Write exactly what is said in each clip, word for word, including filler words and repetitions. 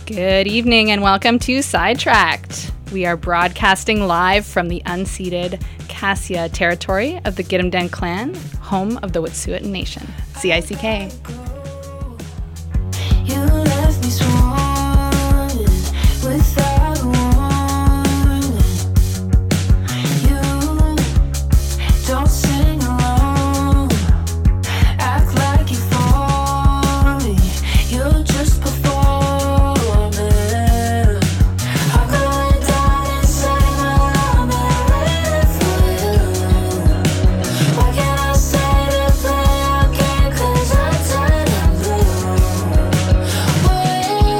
Good evening and welcome to Sidetracked. We are broadcasting live from the unceded Cassia territory of the Gitumden clan, home of the Wet'suwet'en Nation. C I C K. You left me sworn without warning. You don't sing alone, act like you're for me. You're just performing. I'm going down inside my arm and waiting for you. Why can't I say to play our game? 'Cause I'm tired of blue. Wait.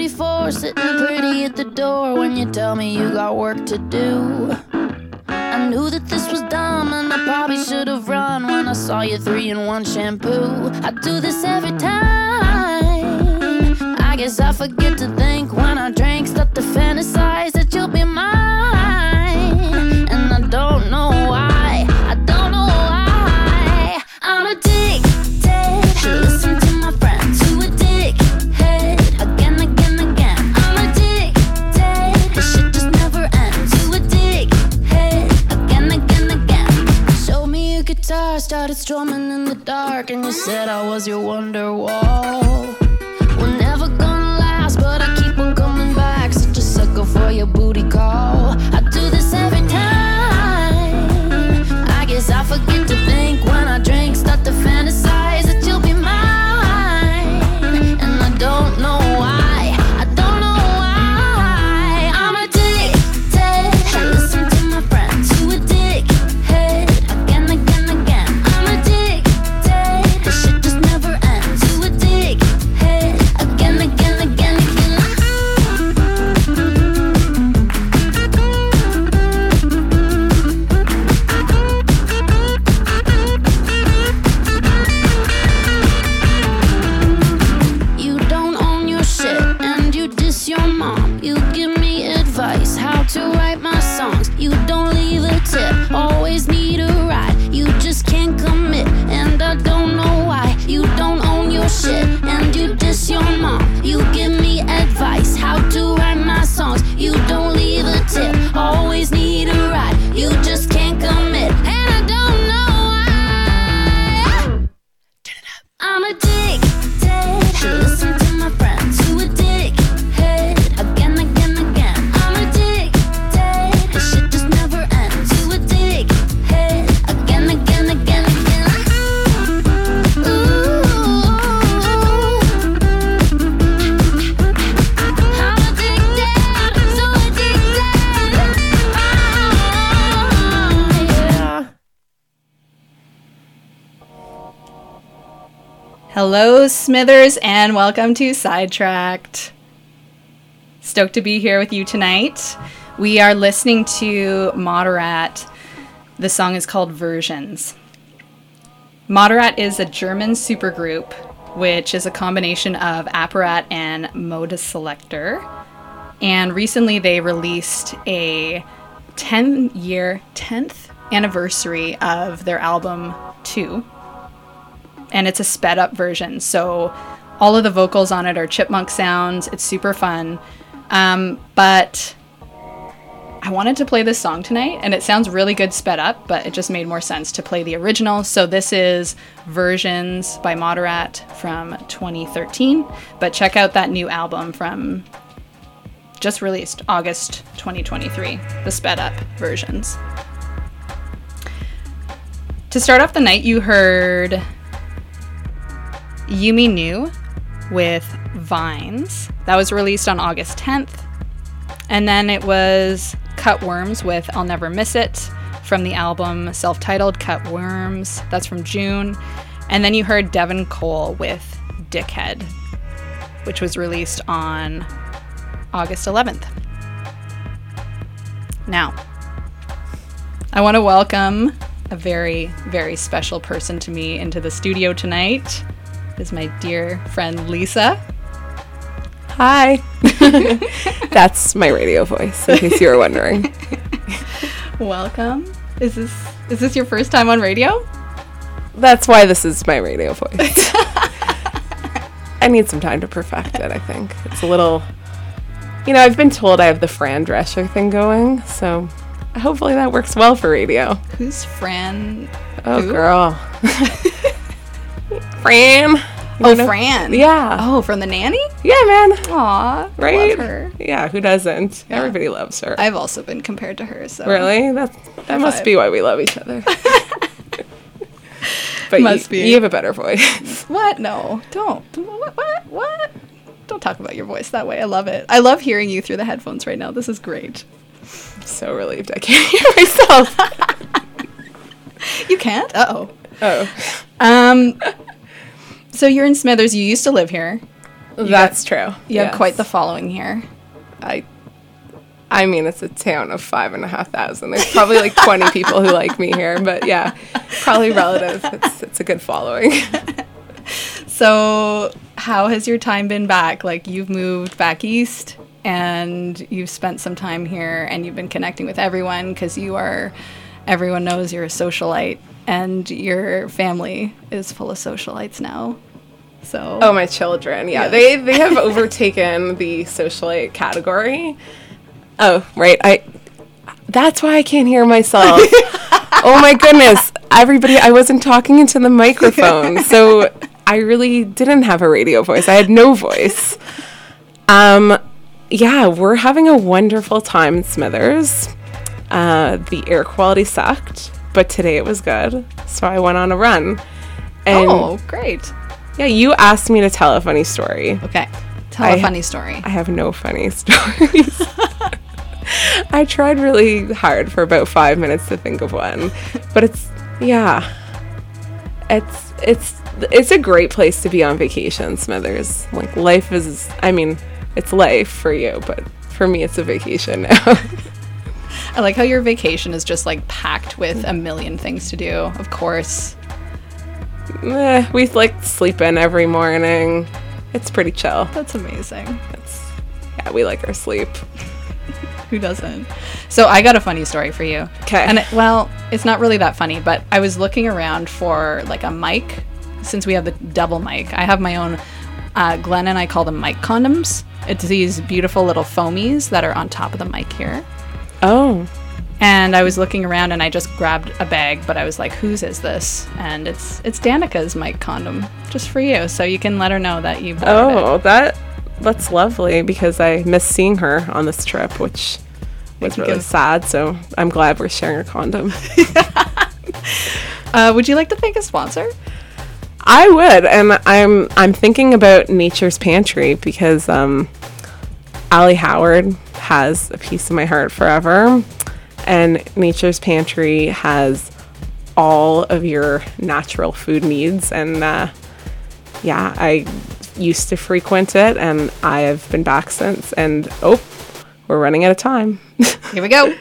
forty-four, sitting pretty at the door when you tell me you got work to do. I knew that this was dumb and I probably should have run when I saw you three in one shampoo. I do this every time. I guess I forget to think when I drink, start to fantasize that you'll be mine. And I don't know why, I don't know why. I'm addicted, should listen to my friends who a dickhead. Again, again, again, I'm addicted, this shit just never ends. You a dickhead, again, again, again. Showed me a guitar, started strumming in the dark, and you said I was your Wonderwall. We're never gonna last, but I keep on coming back. Such a sucker for your booty call. I do this every time. I guess I forget to think when I drink, start to fantasize that you'll be mine. And I don't know why, I don't know why. I'm addicted, should listen to my friends who a dickhead. Again, again, again, I'm addicted, this shit just never ends. You a dickhead, again, again, again, again. You don't own your shit and you diss your mom. You give me advice how to write my songs. You don't leave a tip, always need a ride. You just can't commit and I don't know why. You don't own your shit and you diss your mom. You give me advice how to write my songs. You don't leave a tip, always need a ride. You just can't commit and I don't know why. Turn it up. I'm addicted, should listen to my friends who a dickhead. Again, again, again, I'm addicted, this shit just never ends. You a dickhead, again, again, again, again. Ooh, I'm addicted, so addicted. Oh, yeah. Hello, Smithers, and welcome to Sidetracked. Stoked to be here with you tonight. We are listening to Moderat. The song is called Versions. Moderat is a German supergroup, which is a combination of Apparat and Modeselektor. And recently they released a ten-year, tenth anniversary of their album two. And it's a sped up version, so all of the vocals on it are chipmunk sounds. It's super fun. Um, but I wanted to play this song tonight, and it sounds really good sped up, but it just made more sense to play the original. So this is Versions by Moderat from twenty thirteen. But check out that new album from just released August twenty twenty-three, the sped up versions. To start off the night, you heard Yumi Nu with Vines. That was released on August tenth. And then it was Cut Worms with I'll Never Miss It from the album self-titled Cut Worms. That's from June. And then you heard Devin Cole with Dickhead, which was released on August eleventh. Now, I want to welcome a very, very special person to me into the studio tonight. Is my dear friend Lisa. Hi. That's my radio voice, in case you were wondering. Welcome. Is this is this your first time on radio? That's why this is my radio voice. I need some time to perfect it, I think. It's a little, you know, I've been told I have the Fran Drescher thing going, so hopefully that works well for radio. Who's Fran? Oh, Who? girl. Fran. You Oh, know? Fran. Yeah. Oh, from The Nanny? Yeah, man. Aw, Right? love her. Yeah, who doesn't? Yeah. Everybody loves her. I've also been compared to her, so. Really? That's, that must five. be why we love each other. But Must you, be. you have a better voice. What? No, don't. What? What? What? Don't talk about your voice that way. I love it. I love hearing you through the headphones right now. This is great. I'm so relieved I can't hear myself. You can't? Uh-oh. Oh. Um, so you're in Smithers. You used to live here. You That's got- true. You have Yes. quite the following here. I I mean, it's a town of five and a half thousand. There's probably like twenty people who like me here, but yeah, probably relative. It's it's a good following. So, how has your time been back? Like, you've moved back east and you've spent some time here and you've been connecting with everyone because you are, everyone knows you're a socialite and your family is full of socialites now. So, Oh, my children. Yeah, Yes. they they have overtaken the socialite category. Oh, right. I. That's why I can't hear myself. Oh my goodness, everybody! I wasn't talking into the microphone, so I really didn't have a radio voice. I had no voice. Um, yeah, we're having a wonderful time in Smithers. Uh, the air quality sucked, but today it was good, so I went on a run. And oh, great. yeah, you asked me to tell a funny story. Okay. Tell I- a funny story. I have no funny stories. I tried really hard for about five minutes to think of one, but it's yeah, it's it's it's a great place to be on vacation, Smithers. Like life is, I mean, it's life for you, but for me, it's a vacation now. I like how your vacation is just like packed with a million things to do. Of course. Eh, we like sleep in every morning. It's pretty chill. That's amazing. It's yeah, we like our sleep. Who doesn't? So I got a funny story for you. 'Kay. And it, well, it's not really that funny, but I was looking around for like a mic since we have the double mic. I have my own. Uh, Glenn and I call them mic condoms. It's these beautiful little foamies that are on top of the mic here. Oh, And I was looking around and I just grabbed a bag, but I was like, whose is this? And it's it's Danica's mic condom, just for you, so you can let her know that you bought it. oh, that that's lovely because I miss seeing her on this trip, which was you really give- sad. So I'm glad we're sharing a condom. Uh, would you like to thank a sponsor? I would, and I'm I'm thinking about Nature's Pantry because um, Allie Howard has a piece of my heart forever, and Nature's Pantry has all of your natural food needs, and uh, yeah, I used to frequent it, and I have been back since, and oh, we're running out of time. Here we go.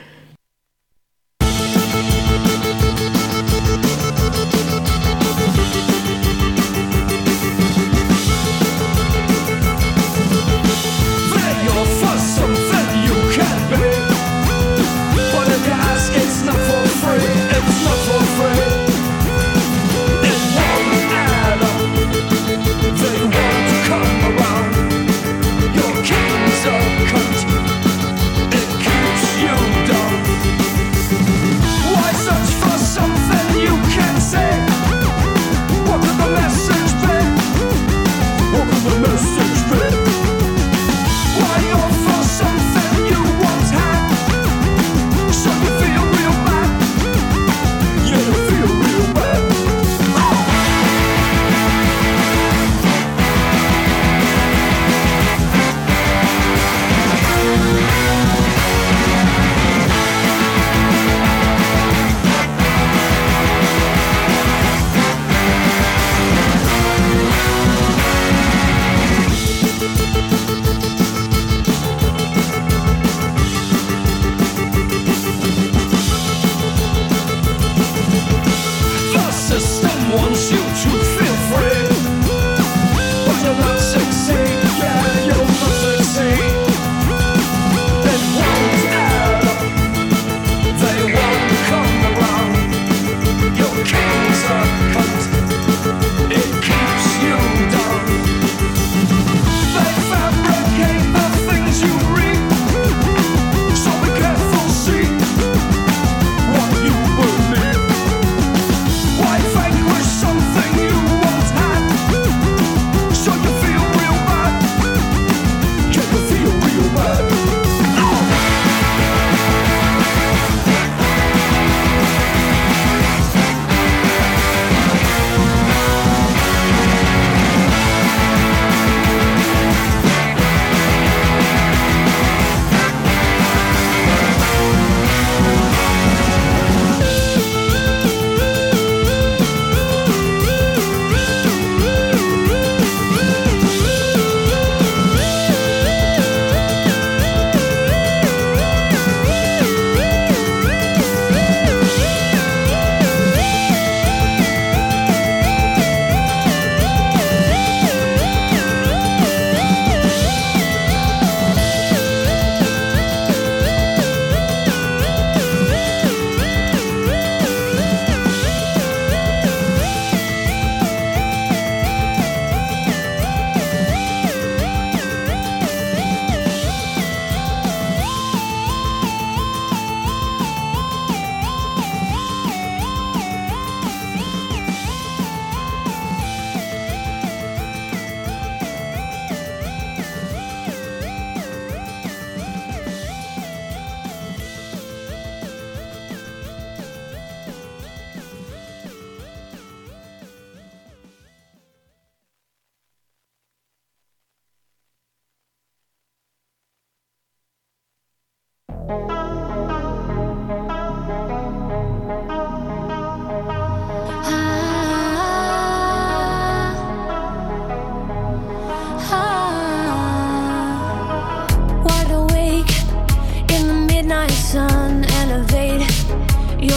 Then you're for something you can't be. But if you ask, it's not for free. It's not for free. It won't add up. They want to come around. Your king's a cunt. It keeps you down.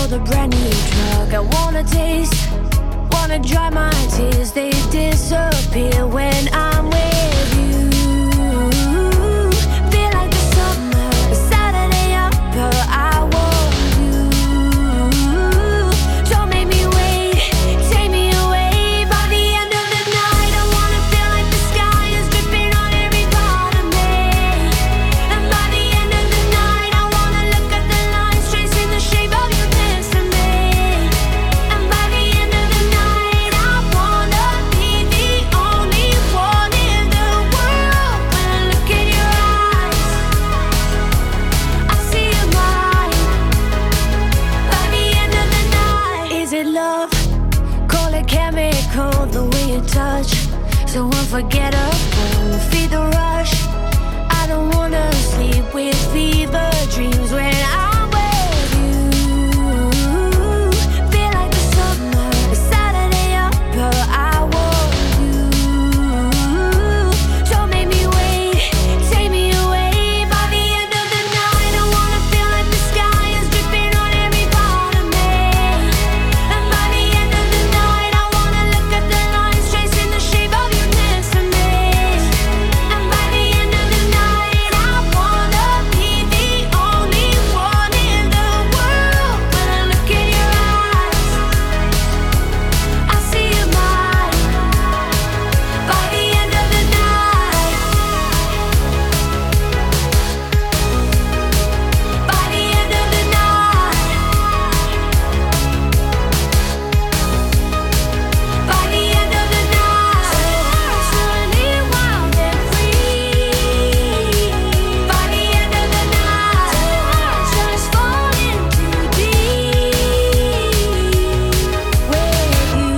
for the brand new drug. I wanna taste, wanna dry my tears. They disappear when I'm with you. Feel like the summer, a Saturday upper. I want you. Don't make me wait, take me away. By the end of the night, I wanna feel like the sky is dripping on every part of me. And by the end of the night, I wanna look at the lines tracing the shape of your lips to me. And by the end of the night, I wanna be the only one in the world. When I look in your eyes, I see your mind. By the end of the night, is it love? Call it chemical, the way you touch, so unforgettable. Feed the rush. I don't wanna sleep with fever dreams when I'm with you. Feel like the summer, a Saturday upper. I want you. Don't make me wait, take me away. By the end of the night, I wanna feel like the sky is dripping on every part of me. And by the end of the night, I wanna look at the lines tracing the shape of your lips to me. And by the end of the night, I wanna be the only one in the world. When I look in your eyes, I see your mind. By the end of the night, by the end of the night, by the end of the night, running wild and free. By the end of the night, just falling too deep with you.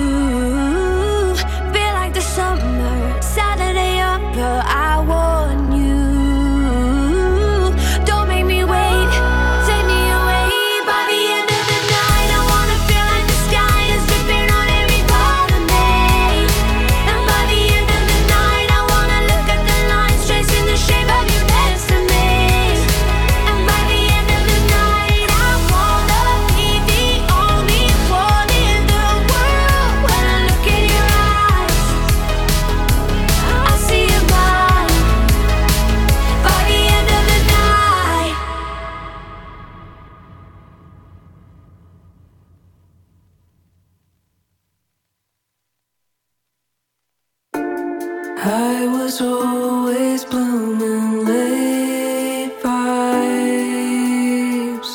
Feel like the summer, Saturday upper. I want you. Don't make me wait, take me away. By the end of the night, I wanna feel like the sky is dripping on every part of me. And by the end of the night, I wanna look at the lines tracing the shape of your lips to me. And by the end of the night, I wanna be the only one in the world. When I look in your eyes, I see your mind. By the end of the night. I was always blooming late vibes,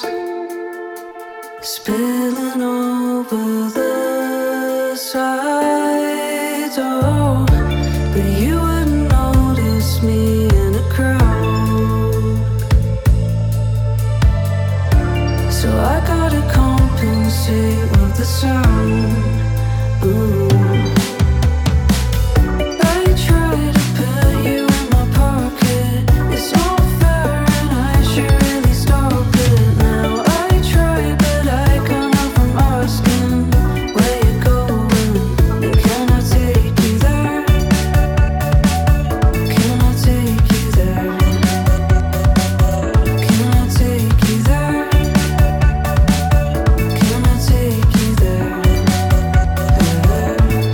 spilling over the sides. Oh, but you wouldn't notice me in a crowd, so I gotta compensate with the sound. Ooh. I try to put you in my pocket. It's not fair, and I should really stop it now. I try, but I can't help from asking where you're going. And can I take you there? Can I take you there? Can I take you there? Can I take you there?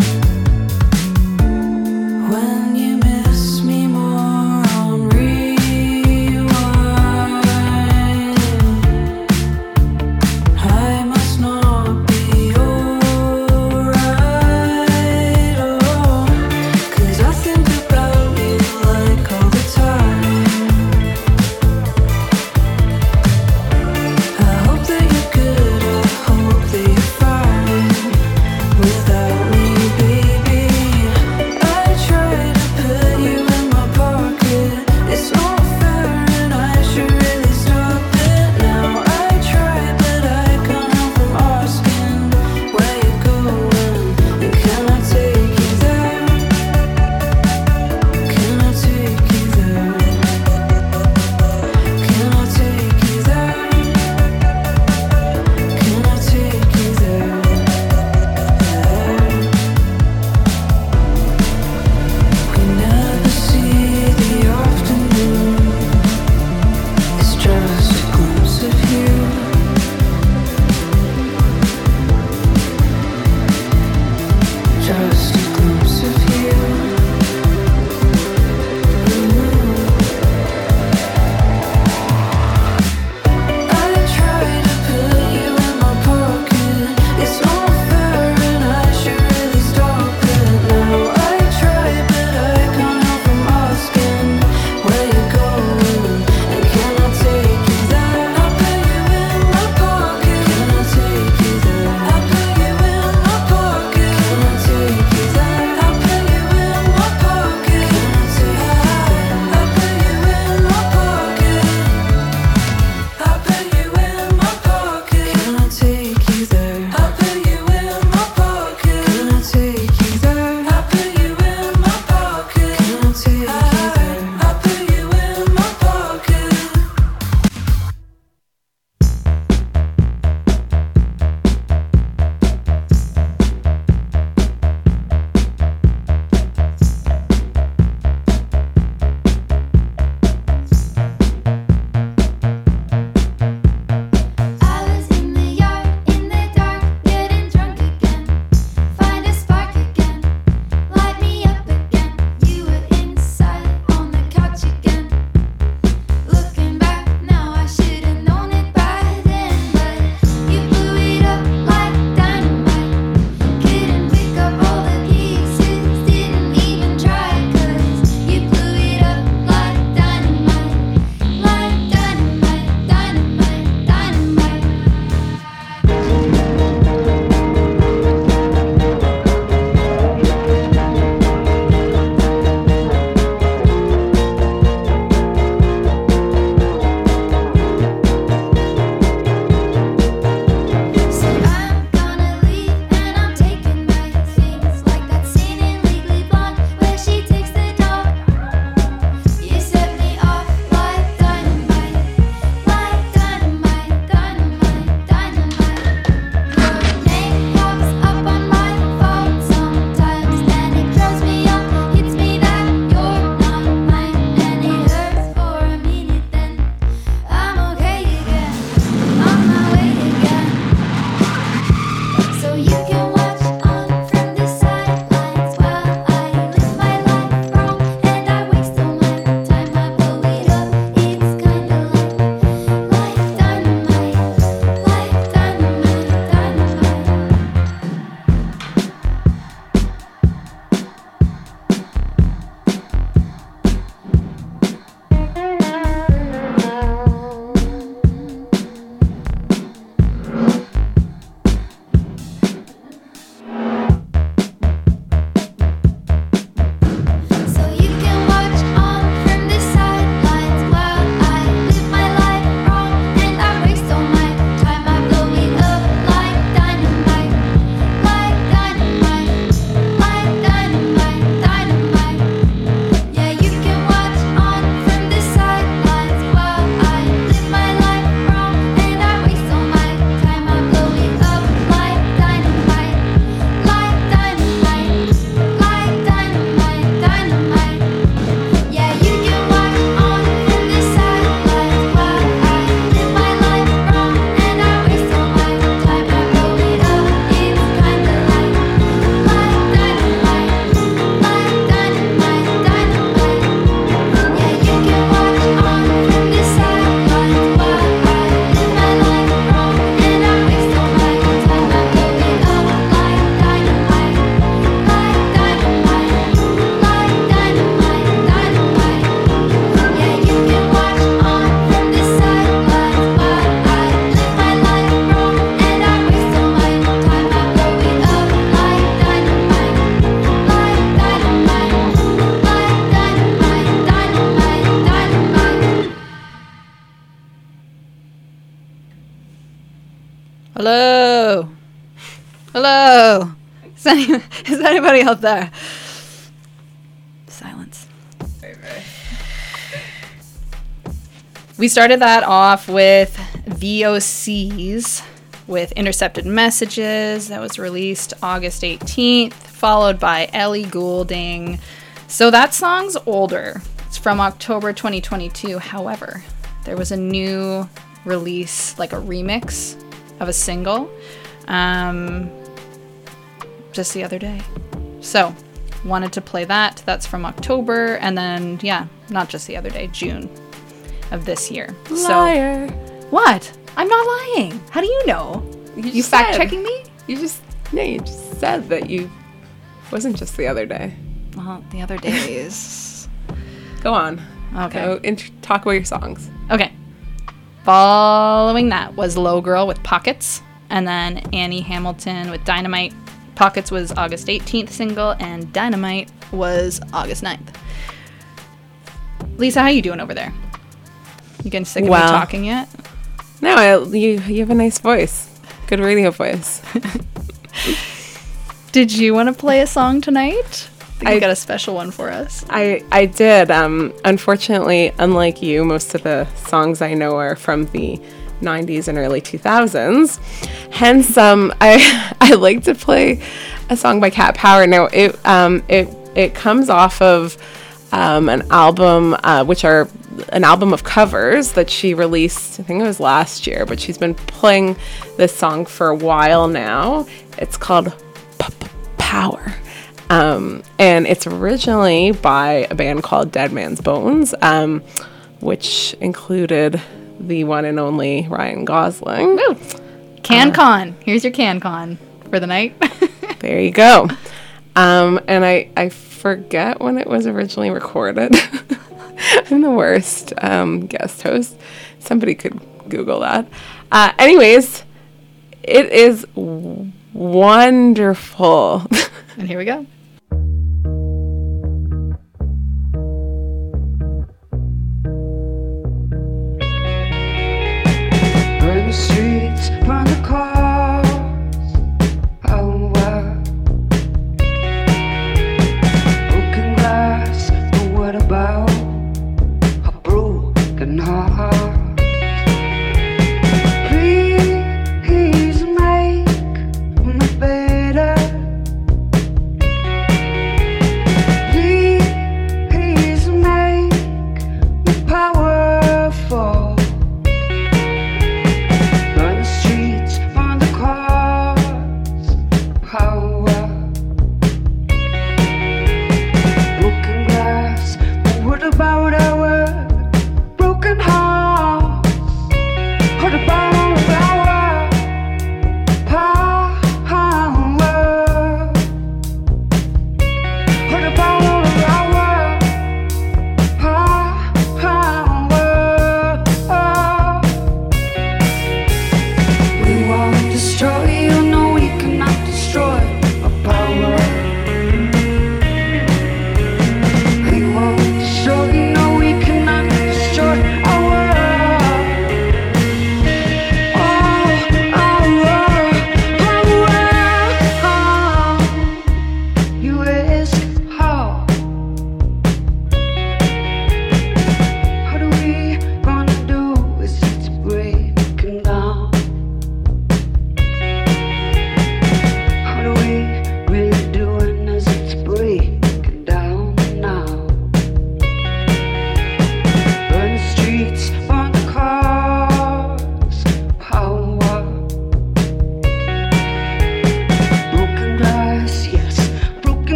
Hello. Hello. Is, any, is anybody out there? Silence. We started that off with V O Cs with Intercepted Messages. That was released August eighteenth, followed by Ellie Goulding. So that song's older. It's from October twenty twenty-two. However, there was a new release, like a remix of a single, um, just the other day. So, wanted to play that. That's from October, and then, yeah, not just the other day, June of this year. Liar. So, what? I'm not lying. How do you know? You, You just fact said- checking me? You just no, you just said that you wasn't just the other day. Well, the other days. Go on. Okay. Go int- talk about your songs. Okay. Following that was Low Girl with Pockets, and then Annie Hamilton with Dynamite. Pockets was August eighteenth single, and Dynamite was August ninth. Lisa, how you doing over there? You getting sick of Well. me talking yet? No, I, you you have a nice voice. Good radio voice. Did you want to play a song tonight? I think I- you got a special one for us. I I did. Um, unfortunately, unlike you, most of the songs I know are from the nineties and early two thousands. Hence, um, I I like to play a song by Cat Power. Now, it um it it comes off of um, an album, uh, which are an album of covers that she released. I think it was last year, but she's been playing this song for a while now. It's called Power. Um, and it's originally by a band called Dead Man's Bones, um, which included the one and only Ryan Gosling. Woo! CanCon. Here's your CanCon for the night. There you go. Um, and I, I forget when it was originally recorded. I'm the worst um, guest host. Somebody could Google that. Uh, anyways, it is w- wonderful. And here we go. Burn the streets, burn the cars. Oh, wow. Broken glass, but what about a broken heart? Please make me better. Please make me powerful. Burn the streets,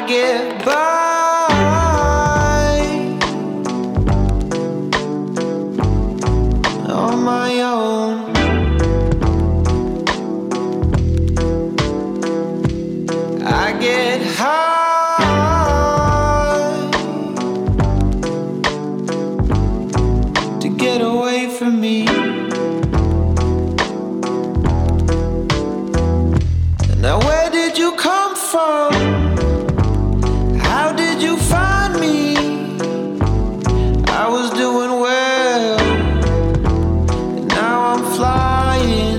get by on my own. I get high to get away from me. Now where did you come from? How did you find me? I was doing well, and now I'm flying.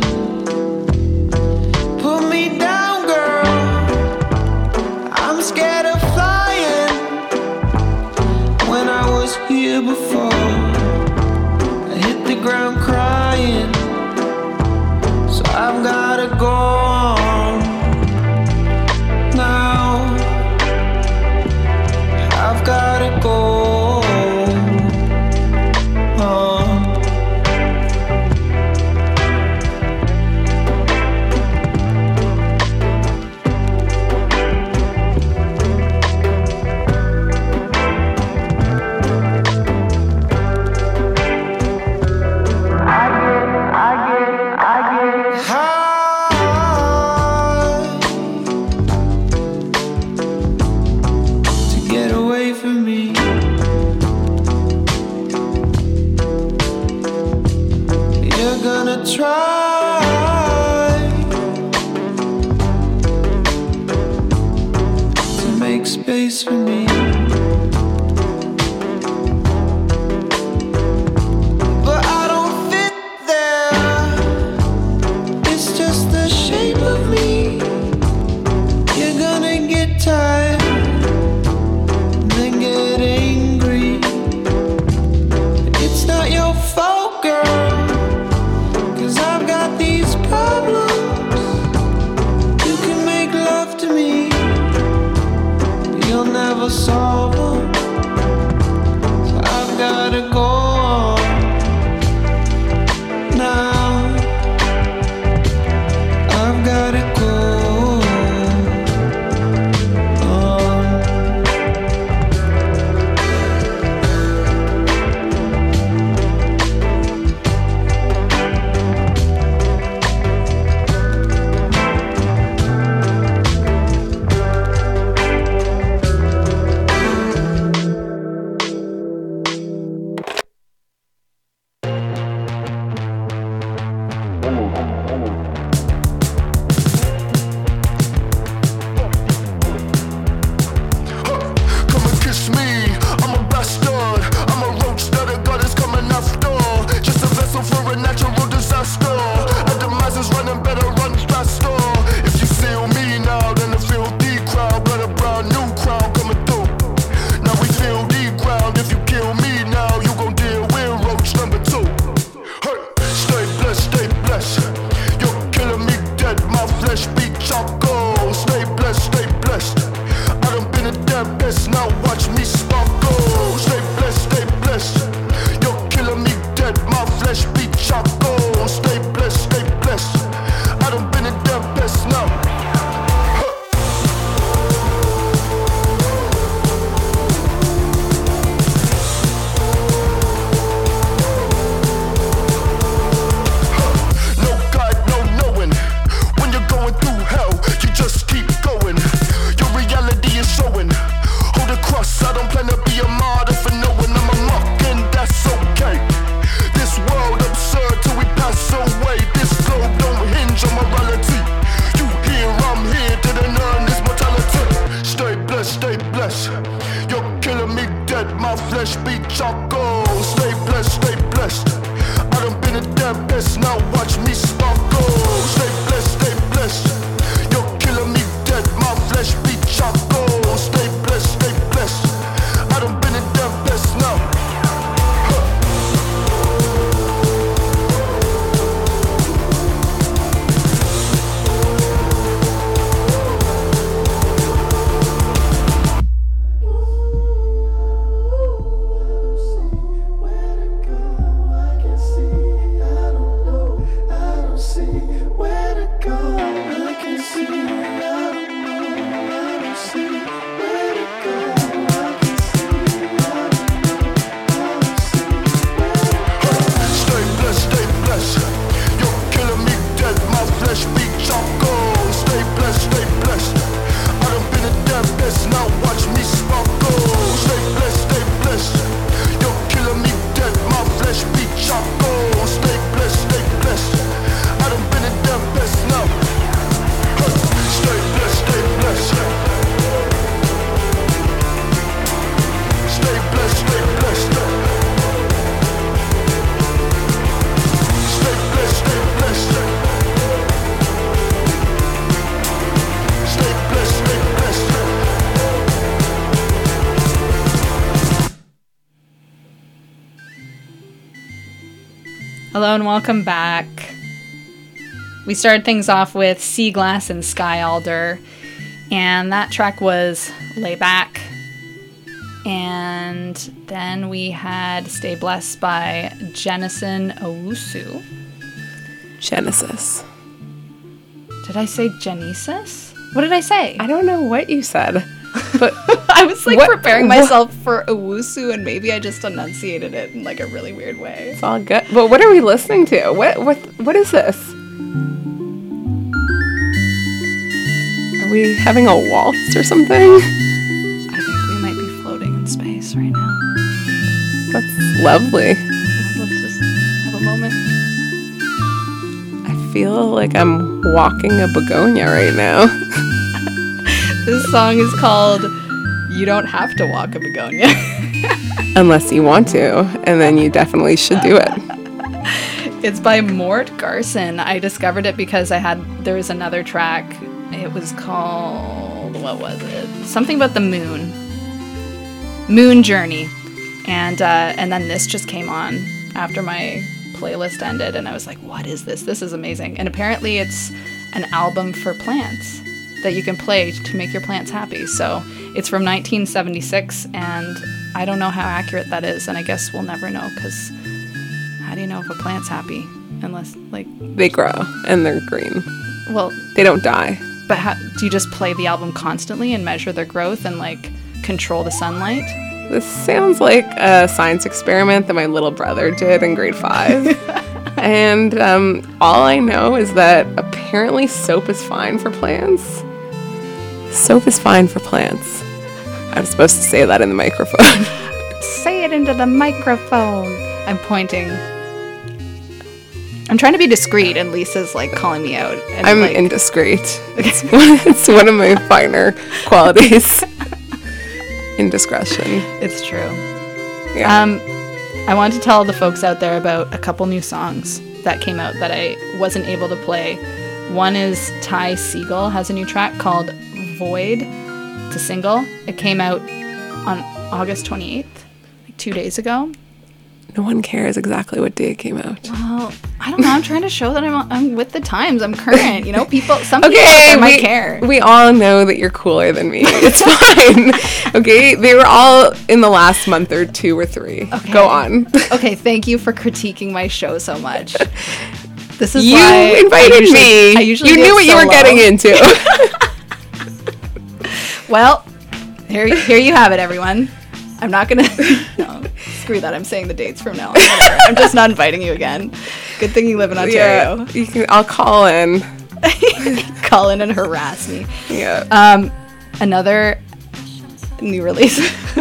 Put me down, girl, I'm scared of flying. When I was here before, I hit the ground crying. So I've gotta go on now. I've gotta go on. High to get away from me. You're gonna try to make space for me, but I don't fit there. It's just the shape of me. You're gonna get tired and then get angry. It's not your fault, girl, 'cause I've got these problems. You can make love to me, you'll never solve Hello and welcome back. We started things off with Sea Glass and Sky Alder, and that track was Lay Back. And then we had Stay Blessed by Jenison Owusu. Genesis. Did I say Genesis? What did I say? I don't know what you said, but I was like What- preparing what- myself for Owusu, and maybe I just enunciated it in like a really weird way. it's all good. But what are we listening to? What what what is this? Are we having a waltz or something? I think we might be floating in space right now. That's lovely. Let's just have a moment. I feel like I'm walking a begonia right now. This song is called You Don't Have to Walk a Begonia. Unless you want to, and then you definitely should do it. It's by Mort Garson. I discovered it because I had, there was another track. It was called, what was it? Something about the moon. Moon Journey. And, uh, and then this just came on after my playlist ended, and I was like, what is this? This is amazing. And apparently it's an album for plants that you can play to make your plants happy. So it's from nineteen seventy-six, and I don't know how accurate that is, and I guess we'll never know, because how do you know if a plant's happy? Unless, like, They grow and they're green. well, They don't die. but how, do you just play the album constantly and measure their growth and, like, control the sunlight? This sounds like a science experiment that my little brother did in grade five. And um, all I know is that apparently soap is fine for plants. Soap is fine for plants. I was supposed to say that in the microphone. Say it into the microphone. I'm pointing. I'm trying to be discreet, and Lisa's, like, calling me out. And, I'm like, indiscreet. It's one, it's one of my finer qualities. Indiscretion. It's true. Yeah. Um, I want to tell the folks out there about a couple new songs that came out that I wasn't able to play. One is Ty Segall has a new track called Void. It's a single. It came out on August twenty-eighth, like two days ago. No one cares exactly what day it came out. Well, I don't know. I'm trying to show that I'm, I'm with the times. I'm current. You know, people, some people out Okay, there might we, care. we all know that you're cooler than me. It's fine. Okay, they were all in the last month or two or three. Okay. Go on. Okay, thank you for critiquing my show so much. This is You why I invited usually- me. I usually you get knew what you were solo. getting into. Well, here, here you have it, everyone. I'm not gonna. No, screw that. I'm saying the dates from now on. Whatever. I'm just not inviting you again. Good thing you live in Ontario. Yeah, you can. I'll call in. Call in and harass me. Yeah. Um, another new release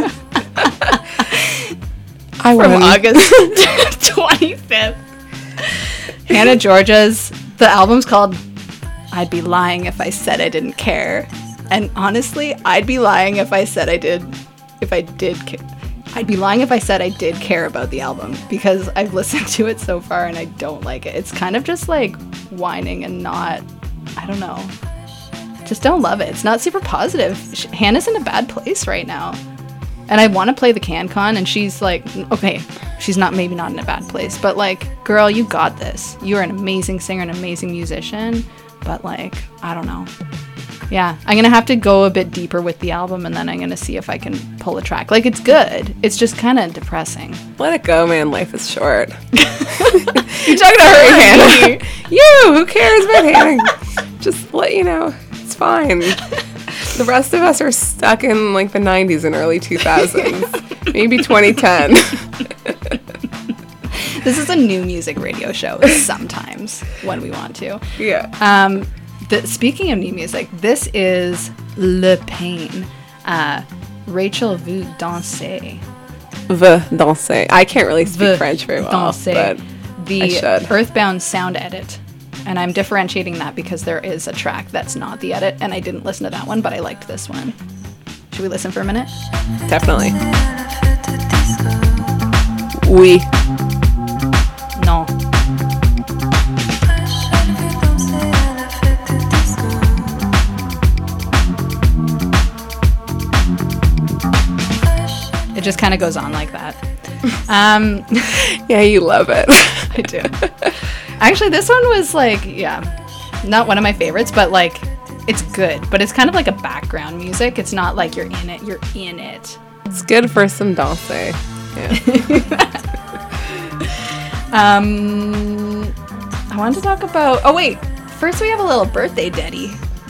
I from won. August twenty-fifth. Hannah Georgia's. The album's called "I'd Be Lying If I Said I Didn't Care," and honestly, I'd be lying if I said I did. If I did, ca- I'd be lying if I said I did care about the album, because I've listened to it so far and I don't like it. It's kind of just like whining and not, I don't know, just don't love it. It's not super positive. Sh- Hannah's in a bad place right now. And I want to play the CanCon, and she's like, okay, she's not, maybe not in a bad place, but like, girl, you got this. You are an amazing singer, an amazing musician, but like, I don't know. Yeah, I'm going to have to go a bit deeper with the album, and then I'm going to see if I can pull a track. Like, it's good. It's just kind of depressing. Let it go, man. Life is short. You're talking to her, Hannah. You. Who cares about Hannah? Just let you know. It's fine. The rest of us are stuck in like the nineties and early two thousands. Maybe twenty ten. This is a new music radio show sometimes when we want to. Yeah. Um, the, speaking of new music, this is Le Pain. Uh, Rachel Vu Danser. V danser. I can't really speak V French very well, Danser. but I The should. Earthbound sound edit. And I'm differentiating that because there is a track that's not the edit, and I didn't listen to that one, but I liked this one. Should we listen for a minute? definitely. Oui. No. It just kind of goes on like that. Um, Yeah, you love it. I do. Actually, this one was like, yeah, not one of my favorites, but like, it's good. But it's kind of like a background music. It's not like you're in it. You're in it. It's good for some danse. Yeah. Um, I wanted to talk about. Oh wait, first we have a little birthday ditty.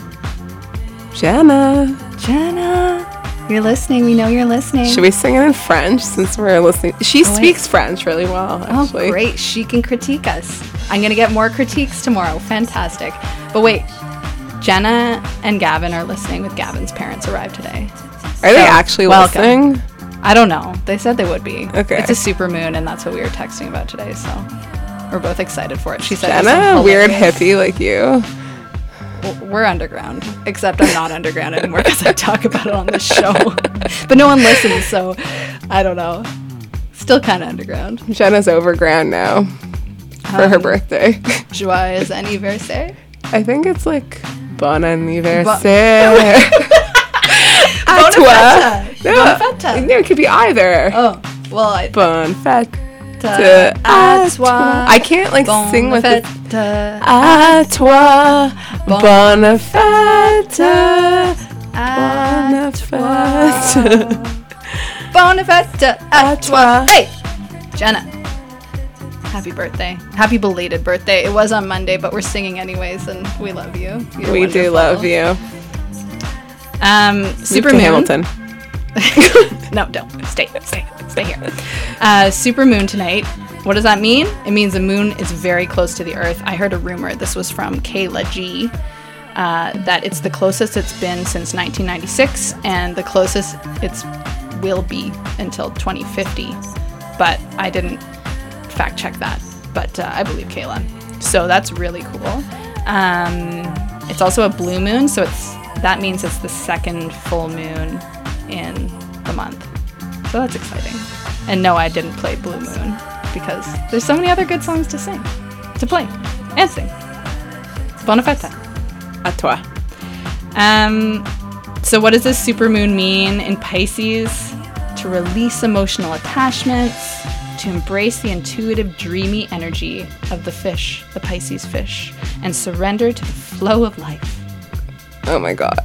Jenna. Jenna, you're listening. We know you're listening. Should we sing it in French since we're listening? She Oh, wait. speaks French really well, Oh, actually. great. She can critique us. I'm going to get more critiques tomorrow. Fantastic. But wait, Jenna and Gavin are listening with Gavin's parents arrived today. Are they So, actually welcome. listening? I don't know. They said they would be. Okay. It's a super moon, and that's what we were texting about today, so we're both excited for it. She said it was Jenna, a weird hilarious. hippie like you. Well, we're underground, except I'm not underground anymore because I talk about it on this show. But no one listens, so I don't know. Still kind of underground. Jenna's overground now for her Um, birthday. Joyeux anniversaire. I think it's like bon anniversaire. À toi. Bonafetta. No, Bonafetta. no, it could be either. Oh, well, I. Bon fête. À à toi. I can't like sing with it. Bonafetta. À toi. Bon- Bonne fête. À Bonne fête. Bonafetta à À toi. toi. Hey, Jenna. Happy birthday. Happy belated birthday. It was on Monday, but we're singing anyways, and we love you. You're We do wonderful. love you. Um, Super to Moon. Hamilton. No, don't. Stay, stay, stay here. Uh, super moon tonight. What does that mean? It means the moon is very close to the Earth. I heard a rumor, this was from Kayla G, uh, that it's the closest it's been since nineteen ninety-six, and the closest it's will be until twenty fifty. But I didn't fact check that. But uh, I believe Kayla. So that's really cool. Um, it's also a blue moon, so it's that means it's the second full moon in the month. So that's exciting. And no, I didn't play Blue Moon because there's so many other good songs to sing, to play, and sing. Bonne fête. À toi. Um, so what does this super moon mean in Pisces? To release emotional attachments, to embrace the intuitive, dreamy energy of the fish, the Pisces fish, and surrender to the flow of life. Oh my god.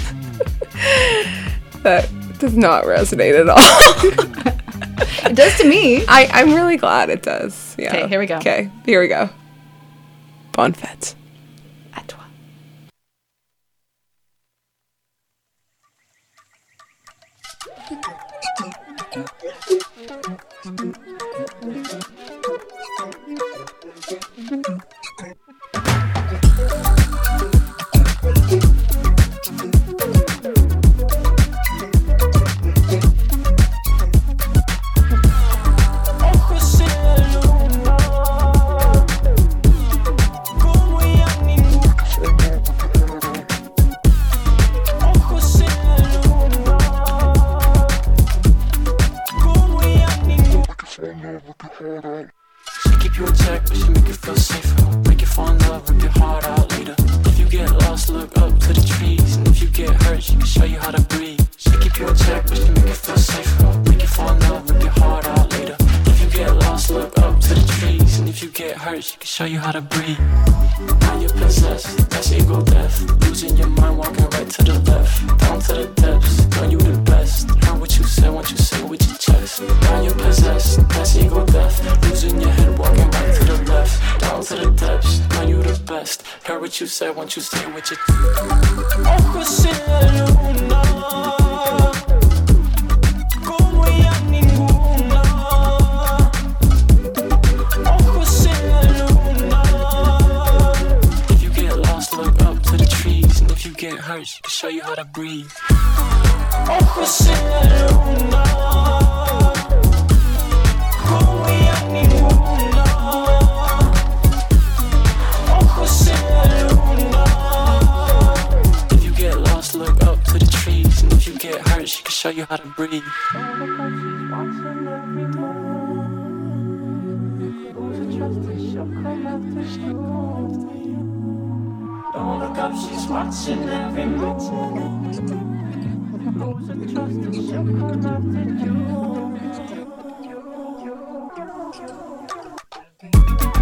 That does not resonate at all. It does to me. I, I'm really glad it does. Yeah. Okay, here we go. Okay, here we go. Bonne fête. À toi. Ojos en la luna, como ella ninguna. Ojos en la luna, como ella ninguna. She keep you in check, but she make you feel safer. Make you fall in love, rip your heart out later. If you get lost, look up to the trees. And if you get hurt, she can show you how to breathe. She keep you in check, but she make you feel safer. Make you fall in love, rip your heart out later. If you get lost, look up to the trees. And if you get hurt, she can show you how to breathe. Now you're possessed, that's ego death. Losing your mind, walking right to the left. Down to the depths, knowing you the best. Heard what you said, what you say with your chest. Now you're possessed, that's ego death. Losing your head, walking right to the left. Down to the depths, knowing you the best. Heard what you said, what you say with your ojos en la luna, como ella ninguna. Ojos en la luna. If you get lost, look up to the trees. And if you get hurt, she can show you how to breathe. Ojos en la luna, como ella ninguna. Ojos en la luna. If you get lost, look up to the trees. And if you get hurt, she can show you how to breathe. Don't look up, she's watching every move. Lose her trust and she'll come after you.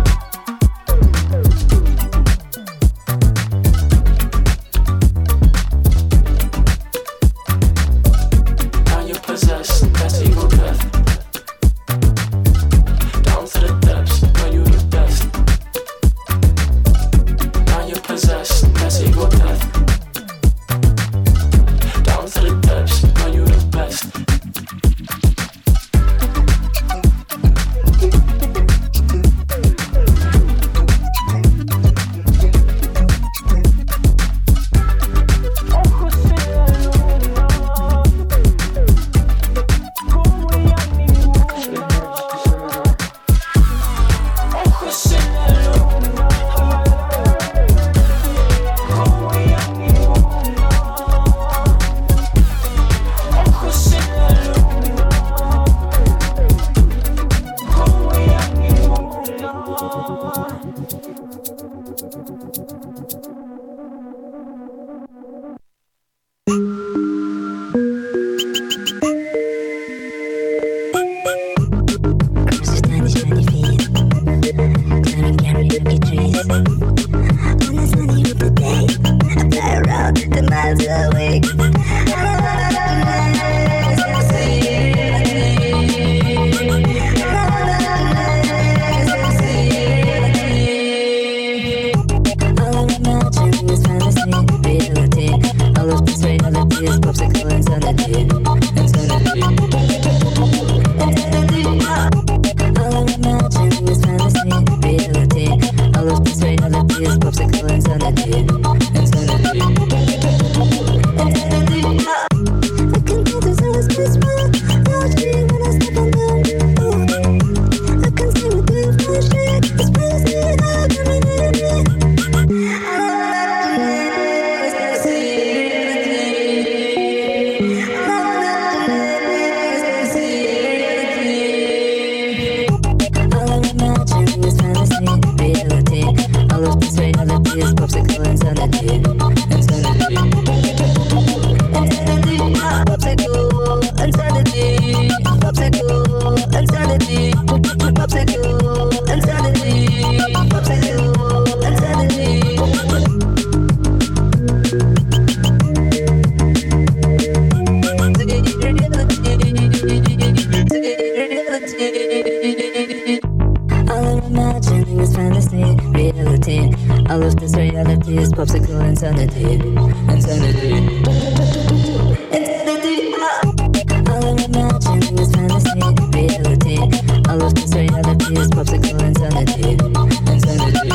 All I'm imagining is fantasy, reality. All of this reality is popsicle insanity. Insanity. Insanity. All I'm imagining is fantasy, reality. All of this reality is popsicle insanity. Insanity.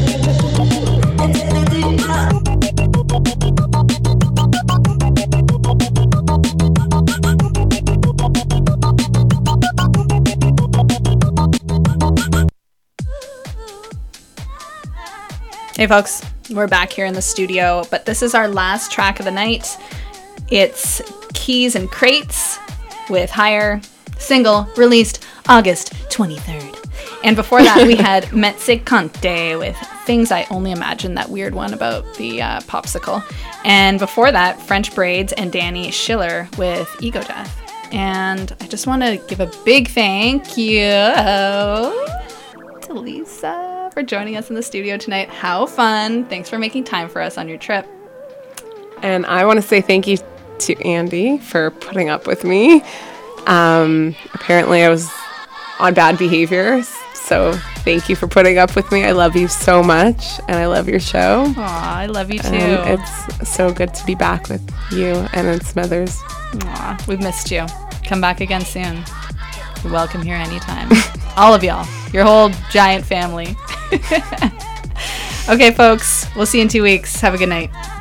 Hey folks, we're back here in the studio, but this is our last track of the night. It's Keys and Crates with Higher, single released August twenty-third. And before that we had Mezze Cante with Things I Only Imagine, that weird one about the uh, popsicle. And before that, French Braids and Danny Schiller with Ego Death. And I just want to give a big thank you to Lisa for joining us in the studio tonight. How fun. Thanks for making time for us on your trip. And I want to say thank you to Andy for putting up with me. Um, apparently I was on bad behavior, so thank you for putting up with me. I love you so much, and I love your show. Aw, I love you too. And it's so good to be back with you and in Smithers. Aw, we've missed you. Come back again soon. You're welcome here anytime. All of y'all. Your whole giant family. Okay, folks. We'll see you in two weeks. Have a good night.